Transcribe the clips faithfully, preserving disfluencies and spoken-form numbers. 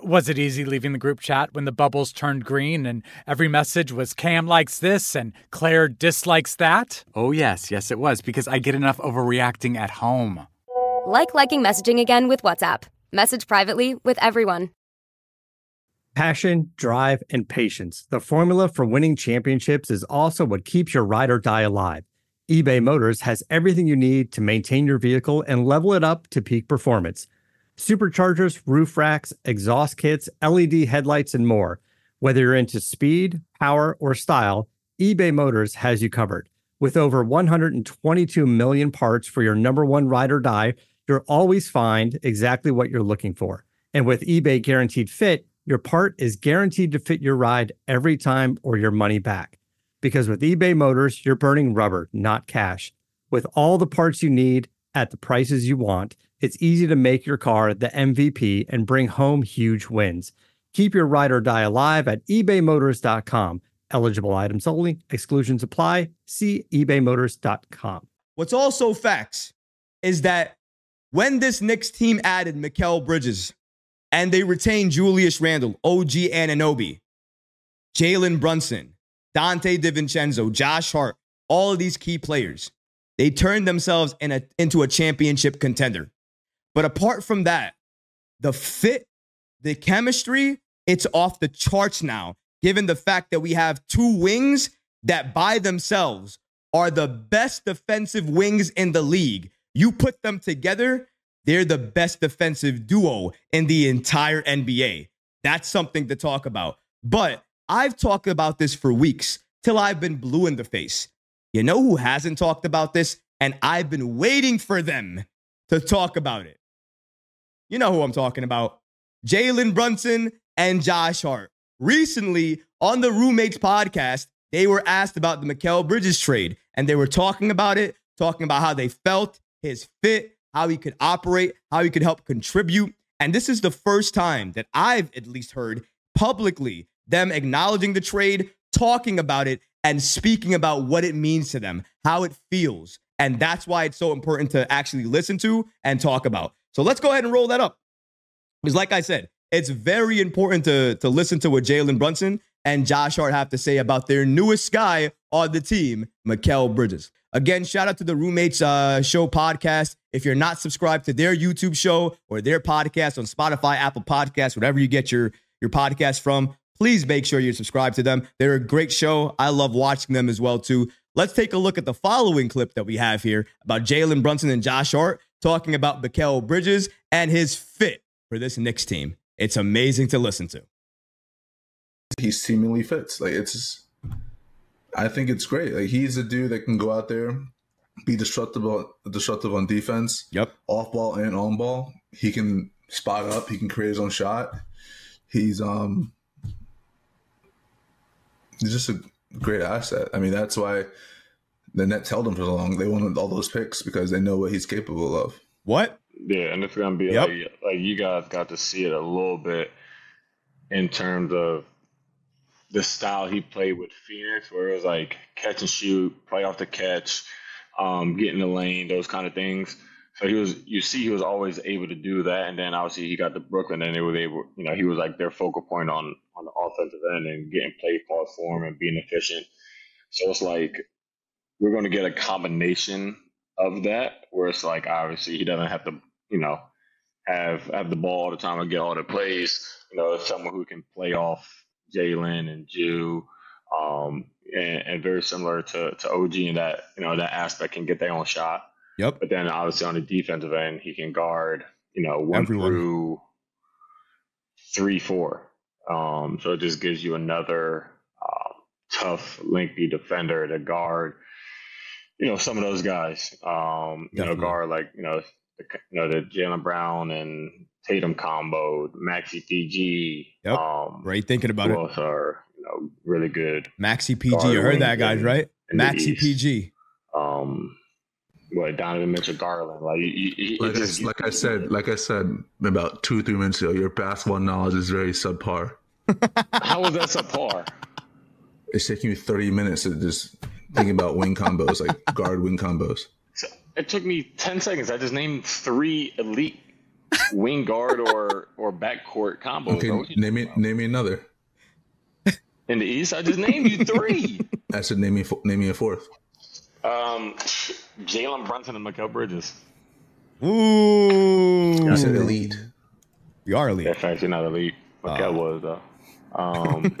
Was it easy leaving the group chat when the bubbles turned green and every message was Cam likes this and Claire dislikes that? Oh, yes. Yes, it was, because I get enough overreacting at home. Like liking messaging again with WhatsApp. Message privately with everyone. Passion, drive, and patience. The formula for winning championships is also what keeps your ride or die alive. eBay Motors has everything you need to maintain your vehicle and level it up to peak performance. Superchargers, roof racks, exhaust kits, L E D headlights, and more. Whether you're into speed, power, or style, eBay Motors has you covered. With over one hundred twenty-two million parts for your number one ride or die, you'll always find exactly what you're looking for. And with eBay Guaranteed Fit, your part is guaranteed to fit your ride every time or your money back. Because with eBay Motors, you're burning rubber, not cash. With all the parts you need at the prices you want, it's easy to make your car the M V P and bring home huge wins. Keep your ride or die alive at ebay motors dot com. Eligible items only. Exclusions apply. See ebay motors dot com. What's also facts is that when this Knicks team added Mikal Bridges and they retained Julius Randle, O G Anunoby, Jalen Brunson, Dante DiVincenzo, Josh Hart, all of these key players, they turned themselves in a, into a championship contender. But apart from that, the fit, the chemistry, it's off the charts now, given the fact that we have two wings that by themselves are the best defensive wings in the league. You put them together, they're the best defensive duo in the entire N B A. That's something to talk about. But I've talked about this for weeks till I've been blue in the face. You know who hasn't talked about this? And I've been waiting for them to talk about it. You know who I'm talking about. Jalen Brunson and Josh Hart. Recently, on the Roommates podcast, they were asked about the Mikal Bridges trade, and they were talking about it, talking about how they felt, his fit, how he could operate, how he could help contribute. And this is the first time that I've at least heard publicly them acknowledging the trade, talking about it, and speaking about what it means to them, how it feels. And that's why it's so important to actually listen to and talk about. So let's go ahead and roll that up. Because like I said, it's very important to, to listen to what Jalen Brunson and Josh Hart have to say about their newest guy on the team, Mikal Bridges. Again, shout out to the Roommates uh, Show podcast. If you're not subscribed to their YouTube show or their podcast on Spotify, Apple Podcasts, whatever you get your, your podcast from, please make sure you're subscribed to them. They're a great show. I love watching them as well, too. Let's take a look at the following clip that we have here about Jalen Brunson and Josh Hart talking about Mikal Bridges and his fit for this Knicks team. It's amazing to listen to. He seemingly fits. Like, it's, I think it's great. Like, he's a dude that can go out there, be disruptive, disruptive on defense. Yep. Off ball and on ball. He can spot up. He can create his own shot. He's um, he's just a great asset. I mean, that's why the Nets held him for so long. They wanted all those picks because they know what he's capable of. What? Yeah, and it's gonna be Yep. like like you guys got to see it a little bit in terms of the style he played with Phoenix, where it was like catch and shoot, play off the catch, um, get in the lane, those kind of things. So he was, you see, he was always able to do that, and then obviously he got to Brooklyn, and they were able, you know, he was like their focal point on on the offensive end and getting play calls for him and being efficient. So it's like we're going to get a combination of that, where it's like obviously he doesn't have to, you know, have have the ball all the time and get all the plays. You know, it's someone who can play off Jalen and Jew, um, and, and very similar to, to O G in that, you know, that aspect, can get their own shot. Yep. But then obviously on the defensive end, he can guard, you know, one Everyone. through three, four. Um, so it just gives you another um, tough, lengthy defender to guard, you know, some of those guys. Um, you know, Definitely. guard like, you know, the, you know, the Jaylen Brown and Tatum combo, Maxi P G. Yep. Um, Right, thinking about who it. else are, you know, really good. Maxi P G. Guard You heard that, wings guys, in- right? in the Maxi East. P G. Um, what Donovan Mitchell, Garland, like you, you, you Like I, just, like I said, like I said about two, three minutes ago, your basketball knowledge is very subpar. how was that subpar? It's taking you thirty minutes to just thinking about wing combos, like guard wing combos. So it took me ten seconds. I just named three elite wing guard or or backcourt combo. Okay, name me name me another. In the East, I just named you three. I said name me name me a fourth. Um, Jalen Brunson and Mikal Bridges. Ooh. I said elite. We are elite. That's actually not elite. Mikal uh, was, though. Um,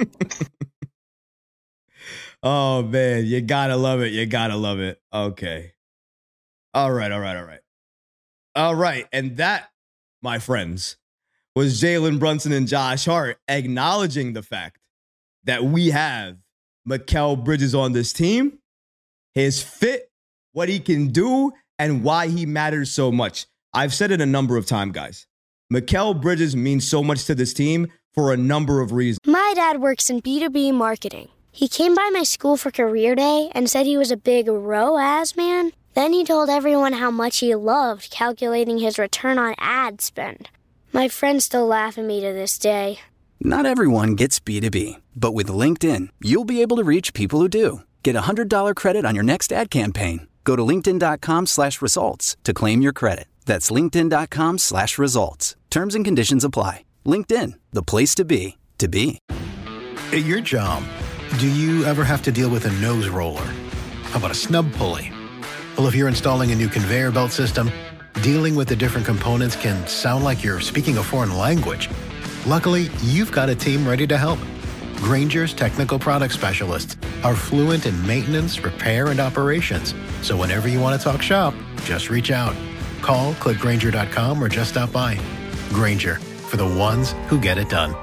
oh, man. You gotta love it. You gotta love it. Okay. All right, all right, all right. All right. And that, my friends, was Jalen Brunson and Josh Hart acknowledging the fact that we have Mikal Bridges on this team, his fit, what he can do, and why he matters so much. I've said it a number of times, guys. Mikal Bridges means so much to this team for a number of reasons. My dad works in B two B marketing. He came by my school for career day and said he was a big R O A S man. Then he told everyone how much he loved calculating his return on ad spend. My friends still laugh at me to this day. Not everyone gets B two B, but with LinkedIn, you'll be able to reach people who do. Get a one hundred dollars credit on your next ad campaign. Go to linkedin.com slash results to claim your credit. That's linkedin.com slash results. Terms and conditions apply. LinkedIn, the place to be, to be. At your job, do you ever have to deal with a nose roller? How about a snub pulley? Well, if you're installing a new conveyor belt system, dealing with the different components can sound like you're speaking a foreign language. Luckily, you've got a team ready to help. Grainger's technical product specialists are fluent in maintenance, repair, and operations. So whenever you want to talk shop, just reach out. Call, click Grainger dot com, or just stop by. Grainger, for the ones who get it done.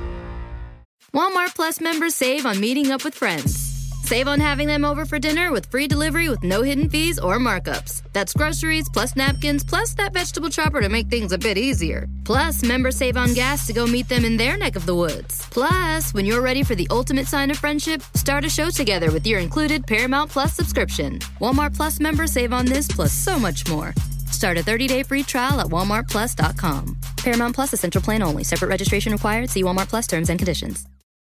Walmart Plus members save on meeting up with friends. Save on having them over for dinner with free delivery with no hidden fees or markups. That's groceries, plus napkins, plus that vegetable chopper to make things a bit easier. Plus, members save on gas to go meet them in their neck of the woods. Plus, when you're ready for the ultimate sign of friendship, start a show together with your included Paramount Plus subscription. Walmart Plus members save on this plus so much more. Start a thirty-day free trial at walmart plus dot com. Paramount Plus Essential Plan only. Separate registration required. See Walmart Plus terms and conditions.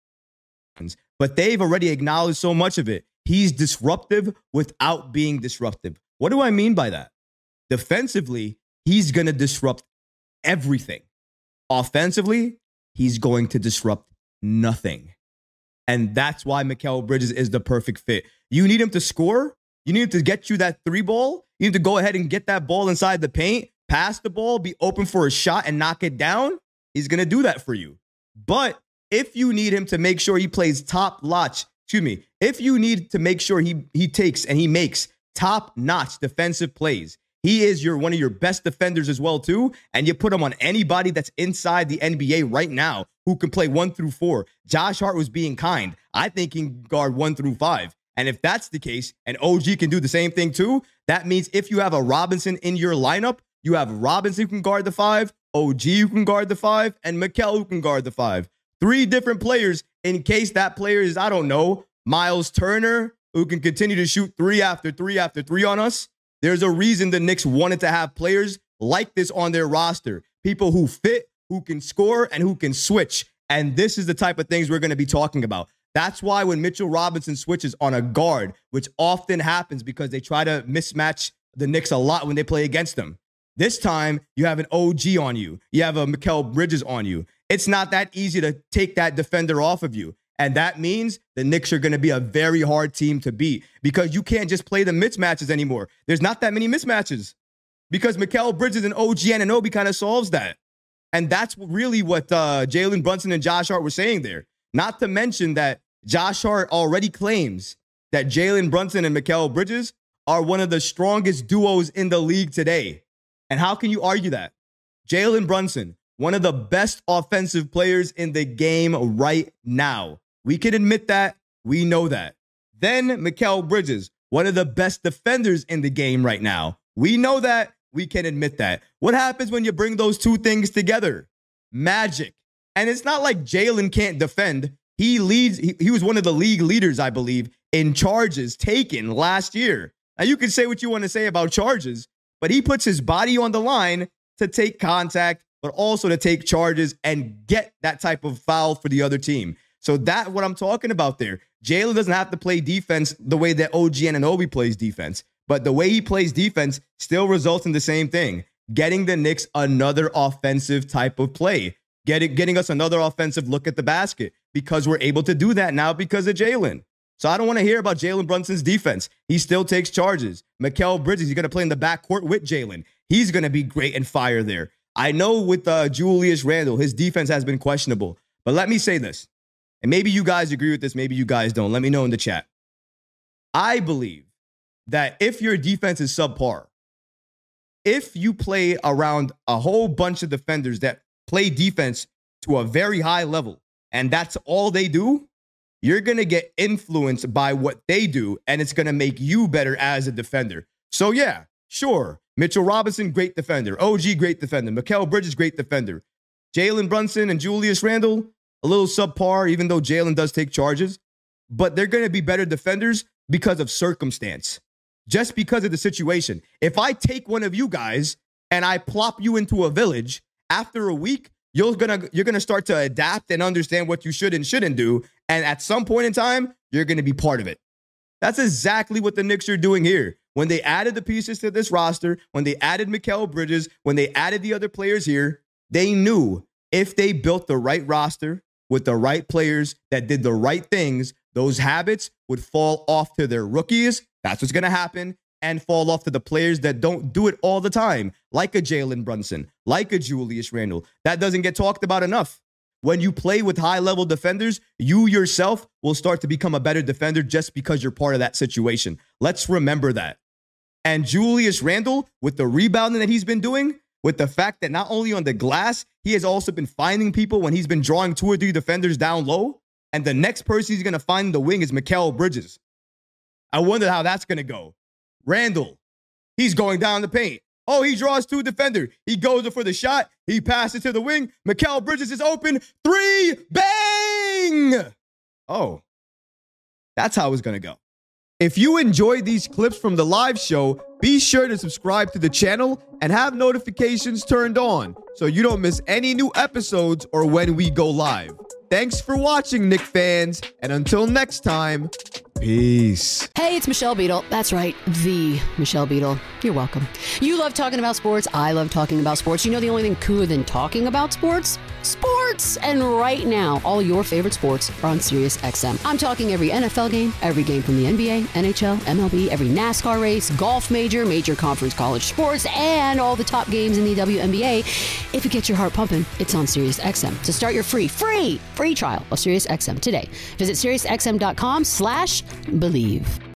But they've already acknowledged so much of it. He's disruptive without being disruptive. What do I mean by that? Defensively, he's going to disrupt everything. Offensively, he's going to disrupt nothing. And that's why Mikal Bridges is the perfect fit. You need him to score. You need him to get you that three ball. You need to go ahead and get that ball inside the paint, pass the ball, be open for a shot and knock it down. He's going to do that for you. But if you need him to make sure he plays top notch, excuse me, if you need to make sure he he takes and he makes top notch defensive plays, he is your one of your best defenders as well too. And you put him on anybody that's inside the N B A right now who can play one through four. Josh Hart was being kind. I think he can guard one through five. And if that's the case, and O G can do the same thing too, that means if you have a Robinson in your lineup, you have Robinson who can guard the five, O G who can guard the five, and Mikal who can guard the five. Three different players in case that player is, I don't know, Miles Turner, who can continue to shoot three after three after three on us. There's a reason the Knicks wanted to have players like this on their roster. People who fit, who can score, and who can switch. And this is the type of things we're going to be talking about. That's why when Mitchell Robinson switches on a guard, which often happens because they try to mismatch the Knicks a lot when they play against them. This time, you have an O G on you. You have a Mikal Bridges on you. It's not that easy to take that defender off of you. And that means the Knicks are going to be a very hard team to beat because you can't just play the mismatches anymore. There's not that many mismatches because Mikal Bridges and O G Anunoby kind of solves that. And that's really what uh, Jalen Brunson and Josh Hart were saying there. Not to mention that Josh Hart already claims that Jalen Brunson and Mikal Bridges are one of the strongest duos in the league today. And how can you argue that? Jalen Brunson, one of the best offensive players in the game right now. We can admit that. We know that. Then Mikal Bridges, one of the best defenders in the game right now. We know that. We can admit that. What happens when you bring those two things together? Magic. And it's not like Jalen can't defend. He leads. He, he was one of the league leaders, I believe, in charges taken last year. Now, you can say what you want to say about charges, but he puts his body on the line to take contact, but also to take charges and get that type of foul for the other team. So that's what I'm talking about there. Jalen doesn't have to play defense the way that O G Anunoby plays defense, but the way he plays defense still results in the same thing. getting the Knicks another offensive type of play, getting, getting us another offensive look at the basket, because we're able to do that now because of Jalen. So I don't want to hear about Jalen Brunson's defense. He still takes charges. Mikal Bridges, he's going to play in the backcourt with Jalen. He's going to be great and fire there. I know with uh, Julius Randle, his defense has been questionable. But let me say this, and maybe you guys agree with this, maybe you guys don't. Let me know in the chat. I believe that if your defense is subpar, if you play around a whole bunch of defenders that play defense to a very high level, and that's all they do, you're going to get influenced by what they do, and it's going to make you better as a defender. So yeah, sure. Mitchell Robinson, great defender. O G, great defender. Mikal Bridges, great defender. Jalen Brunson and Julius Randle, a little subpar, even though Jalen does take charges. But they're going to be better defenders because of circumstance. Just because of the situation. If I take one of you guys and I plop you into a village, after a week, you're gonna you're gonna start to adapt and understand what you should and shouldn't do. And at some point in time, you're gonna be part of it. That's exactly what the Knicks are doing here. When they added the pieces to this roster, when they added Mikal Bridges, when they added the other players here, they knew if they built the right roster with the right players that did the right things, those habits would fall off to their rookies. That's what's going to happen. And fall off to the players that don't do it all the time, like a Jalen Brunson, like a Julius Randle. That doesn't get talked about enough. When you play with high-level defenders, you yourself will start to become a better defender just because you're part of that situation. Let's remember that. And Julius Randle, with the rebounding that he's been doing, with the fact that not only on the glass, he has also been finding people when he's been drawing two or three defenders down low. And the next person he's going to find in the wing is Mikal Bridges. I wonder how that's going to go. Randle, he's going down the paint. Oh, he draws two defender. He goes for the shot. He passes to the wing. Mikal Bridges is open. Three, bang! Oh, that's how it's going to go. If you enjoyed these clips from the live show, be sure to subscribe to the channel and have notifications turned on so you don't miss any new episodes or when we go live. Thanks for watching, Knick fans, and until next time, peace. Hey, it's Michelle Beadle. That's right, the Michelle Beadle. You're welcome. You love talking about sports. I love talking about sports. You know the only thing cooler than talking about sports? Sports! And right now, all your favorite sports are on Sirius X M. I'm talking every N F L game, every game from the N B A, N H L, M L B, every NASCAR race, golf major, major conference college sports, and all the top games in the W N B A. If it gets your heart pumping, it's on Sirius X M. So start your free, free, free trial of Sirius X M today. Visit SiriusXM.com slash believe.